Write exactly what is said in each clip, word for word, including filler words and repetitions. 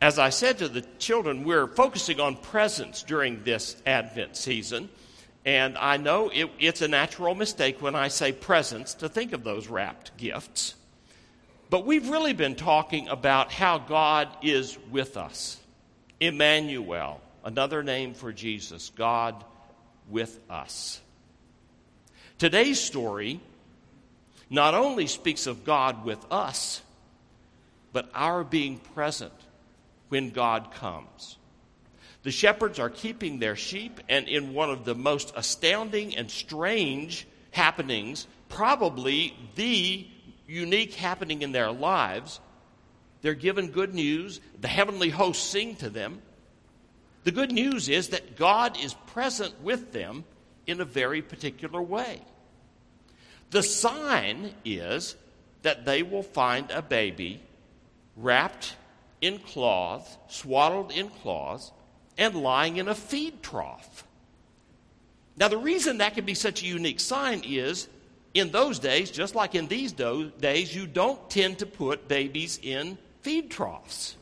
As I said to the children, we're focusing on presents during this Advent season. And I know it, it's a natural mistake when I say presents to think of those wrapped gifts. But we've really been talking about how God is with us. Emmanuel, another name for Jesus, God with us. Today's story not only speaks of God with us, but our being present when God comes. The shepherds are keeping their sheep, and in one of the most astounding and strange happenings, probably the unique happening in their lives, they're given good news. The heavenly hosts sing to them. The good news is that God is present with them in a very particular way. The sign is that they will find a baby wrapped in cloth, swaddled in cloths, and lying in a feed trough. Now, the reason that can be such a unique sign is, in those days, just like in these do- days, you don't tend to put babies in feed troughs.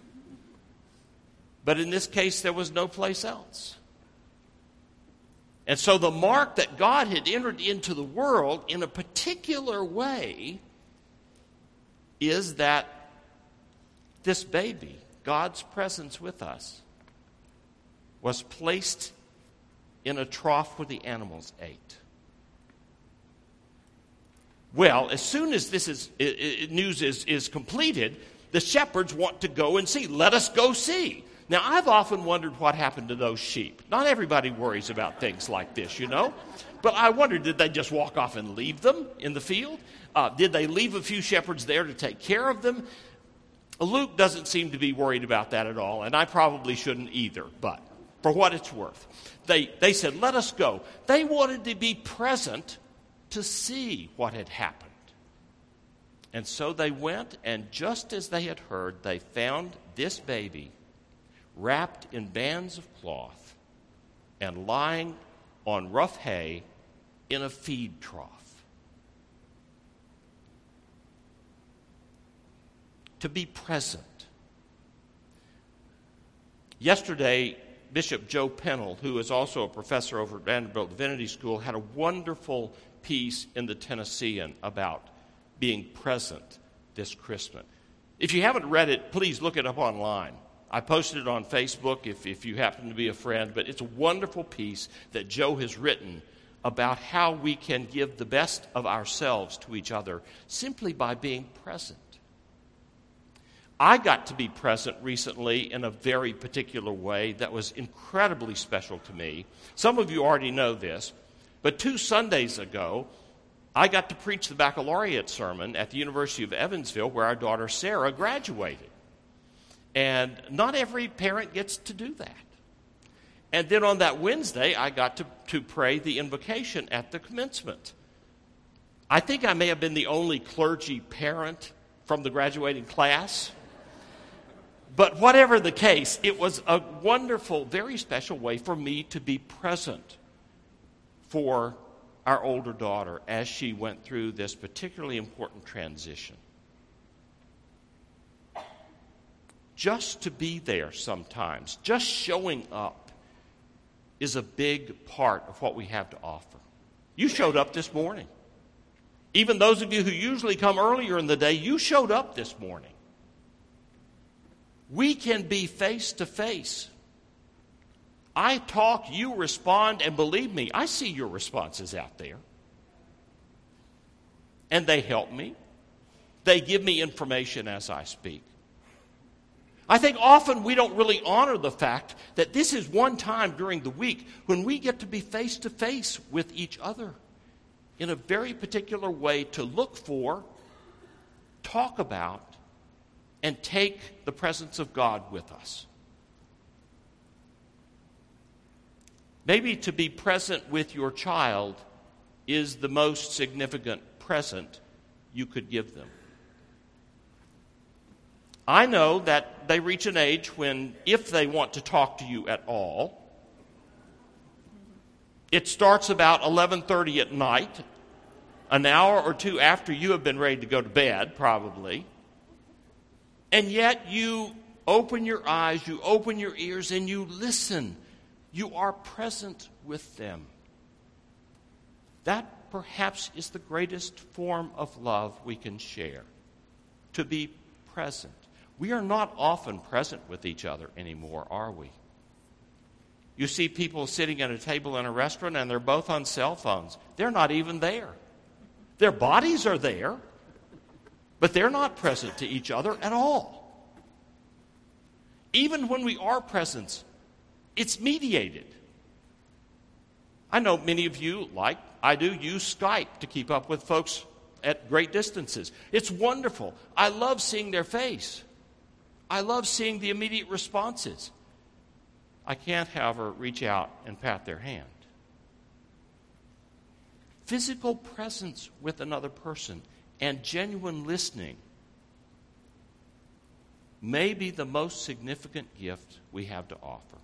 But in this case, there was no place else. And so the mark that God had entered into the world in a particular way is that this baby, God's presence with us, was placed in a trough where the animals ate. Well, as soon as this is, it, it, news is, is completed, the shepherds want to go and see. Let us go see. Now, I've often wondered what happened to those sheep. Not everybody worries about things like this, you know. But I wondered, did they just walk off and leave them in the field? Uh, did they leave a few shepherds there to take care of them? Luke doesn't seem to be worried about that at all, and I probably shouldn't either, but for what it's worth. They, they said, let us go. They wanted to be present to see what had happened. And so they went, and just as they had heard, they found this baby wrapped in bands of cloth and lying on rough hay in a feed trough. To be present. Yesterday, Bishop Joe Pennell, who is also a professor over at Vanderbilt Divinity School, had a wonderful piece in the Tennessean about being present this Christmas. If you haven't read it, please look it up online. I posted it on Facebook if, if you happen to be a friend, but it's a wonderful piece that Joe has written about how we can give the best of ourselves to each other simply by being present. I got to be present recently in a very particular way that was incredibly special to me. Some of you already know this, but two Sundays ago, I got to preach the baccalaureate sermon at the University of Evansville, where our daughter Sarah graduated. And not every parent gets to do that. And then on that Wednesday, I got to, to pray the invocation at the commencement. I think I may have been the only clergy parent from the graduating class. But whatever the case, it was a wonderful, very special way for me to be present for our older daughter as she went through this particularly important transition. Just to be there sometimes, just showing up, is a big part of what we have to offer. You showed up this morning. Even those of you who usually come earlier in the day, you showed up this morning. We can be face to face. I talk, you respond, and believe me, I see your responses out there. And they help me. They give me information as I speak. I think often we don't really honor the fact that this is one time during the week when we get to be face to face with each other in a very particular way to look for, talk about, and take the presence of God with us. Maybe to be present with your child is the most significant present you could give them. I know that they reach an age when, if they want to talk to you at all, it starts about eleven thirty at night, an hour or two after you have been ready to go to bed, probably. And yet you open your eyes, you open your ears, and you listen. You are present with them. That perhaps is the greatest form of love we can share, to be present. We are not often present with each other anymore, are we? You see people sitting at a table in a restaurant and they're both on cell phones. They're not even there. Their bodies are there, but they're not present to each other at all. Even when we are present, it's mediated. I know many of you, like I do, use Skype to keep up with folks at great distances. It's wonderful. I love seeing their face. I love seeing the immediate responses. I can't, however, reach out and pat their hand. Physical presence with another person and genuine listening may be the most significant gift we have to offer.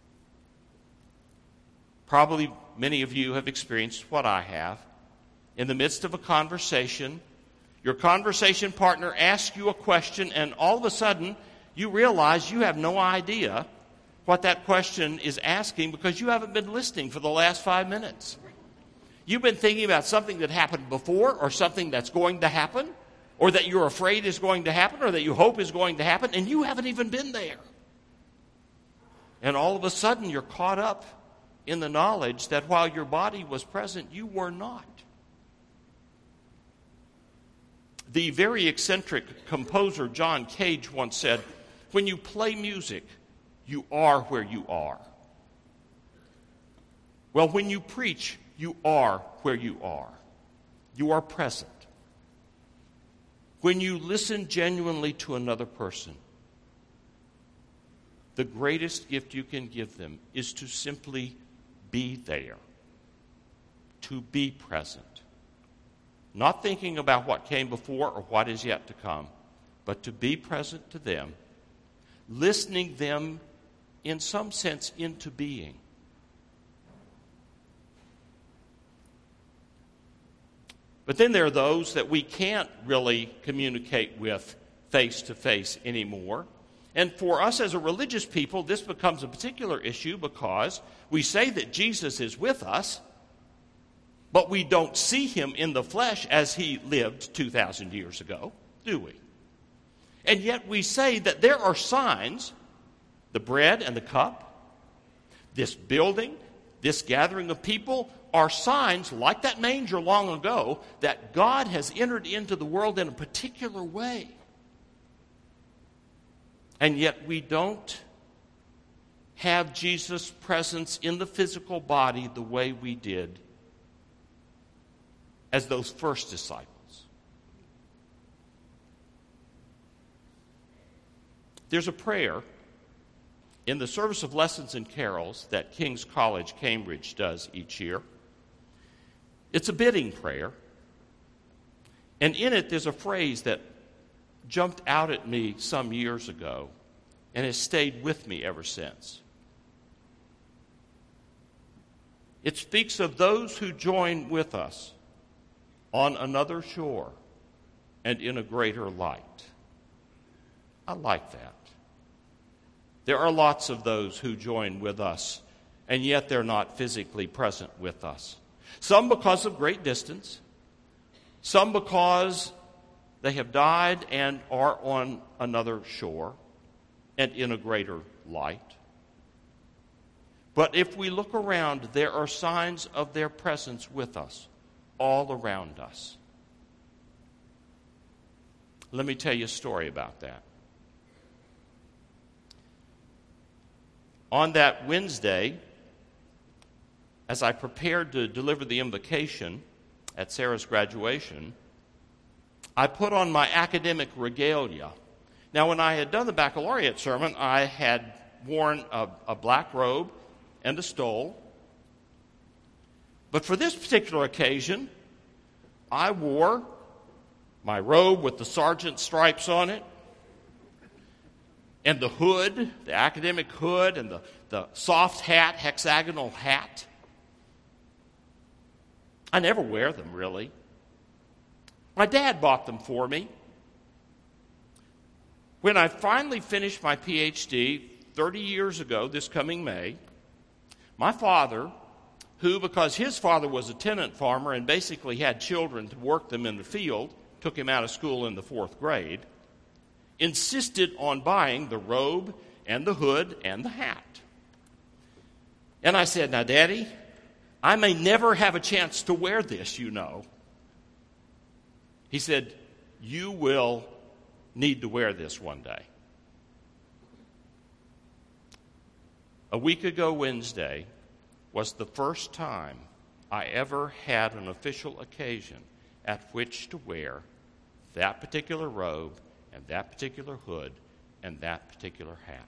Probably many of you have experienced what I have. In the midst of a conversation, your conversation partner asks you a question, and all of a sudden you realize you have no idea what that question is asking because you haven't been listening for the last five minutes. You've been thinking about something that happened before, or something that's going to happen, or that you're afraid is going to happen, or that you hope is going to happen, and you haven't even been there. And all of a sudden you're caught up in the knowledge that while your body was present, you were not. The very eccentric composer John Cage once said, "When you play music, you are where you are." Well, when you preach, you are where you are. You are present. When you listen genuinely to another person, the greatest gift you can give them is to simply be there, to be present. Not thinking about what came before or what is yet to come, but to be present to them, listening them in some sense into being. But then there are those that we can't really communicate with face to face anymore. And for us as a religious people, this becomes a particular issue because we say that Jesus is with us, but we don't see him in the flesh as he lived two thousand years ago, do we? And yet we say that there are signs, the bread and the cup, this building, this gathering of people, are signs, like that manger long ago, that God has entered into the world in a particular way. And yet we don't have Jesus' presence in the physical body the way we did as those first disciples. There's a prayer in the service of lessons and carols that King's College, Cambridge does each year. It's a bidding prayer. And in it, there's a phrase that jumped out at me some years ago and has stayed with me ever since. It speaks of those who join with us on another shore and in a greater light. I like that. There are lots of those who join with us, and yet they're not physically present with us. Some because of great distance, some because they have died and are on another shore and in a greater light. But if we look around, there are signs of their presence with us, all around us. Let me tell you a story about that. On that Wednesday, as I prepared to deliver the invocation at Sarah's graduation, I put on my academic regalia. Now, when I had done the baccalaureate sermon, I had worn a, a black robe and a stole. But for this particular occasion, I wore my robe with the sergeant stripes on it, and the hood, the academic hood, and the, the soft hat, hexagonal hat. I never wear them, really. My dad bought them for me. When I finally finished my P H D thirty years ago, this coming May, my father, who, because his father was a tenant farmer and basically had children to work them in the field, took him out of school in the fourth grade, insisted on buying the robe and the hood and the hat. And I said, now, Daddy, I may never have a chance to wear this, you know. He said, you will need to wear this one day. A week ago Wednesday was the first time I ever had an official occasion at which to wear that particular robe and that particular hood and that particular hat.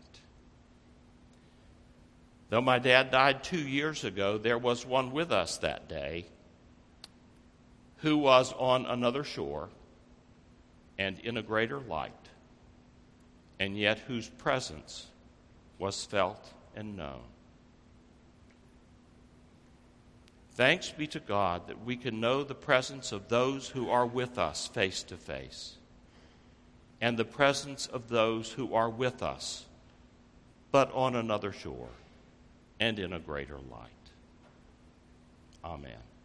Though my dad died two years ago, there was one with us that day who was on another shore and in a greater light, and yet whose presence was felt and known. Thanks be to God that we can know the presence of those who are with us face to face, and the presence of those who are with us, but on another shore and in a greater light. Amen.